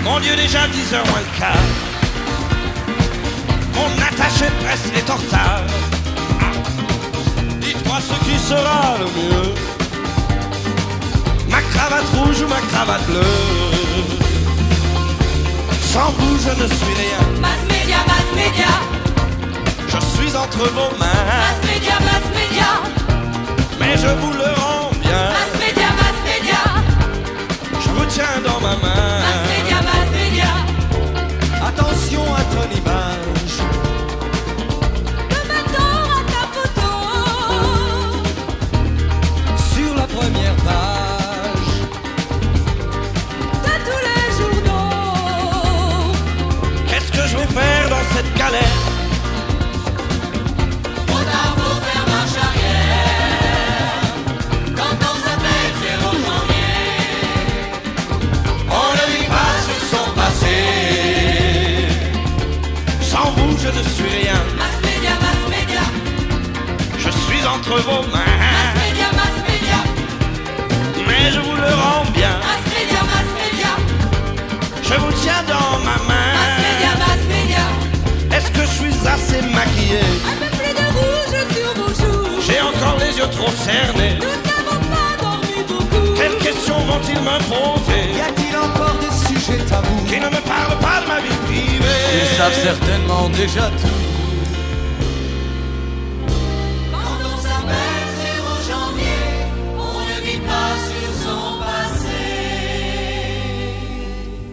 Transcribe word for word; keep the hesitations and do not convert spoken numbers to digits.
Mon Dieu, déjà dix heures moins le quart. Mon attaché de presse est en retard. Ah. Dites-moi ce qui sera le mieux, ma cravate rouge ou ma cravate bleue. Sans vous je ne suis rien. Mass média, mass média. Je suis entre vos mains. Mass média, mass média. Mais je vous le rends bien. Mass média, mass média. Je vous tiens dans ma main. Mass média, mass média. Attention à ton image. Le mentor à ta photo. Sur la première page De tous les journaux. Qu'est-ce que je vais faire dans cette galère? Trop tard pour faire marche arrière. Quand on s'appelle zéro janvier. On ne vit pas sur son passé. Sans vous je ne suis rien. Mass média, mass média. Je suis entre vos Mass mains. média, mass média. Mais je vous le rends bien. Mass média, mass média. Je vous tiens dans ma Mass main. média, mass média. Est-ce que je suis assez maquillé? Un peu plus de rouge sur vos joues. J'ai encore les yeux trop cernés. Nous n'avons pas dormi beaucoup. Quelles questions vont-ils me poser Y a-t-il encore des sujets tabous? qui ne me parlent pas de ma vie privée? Ils savent certainement déjà tout.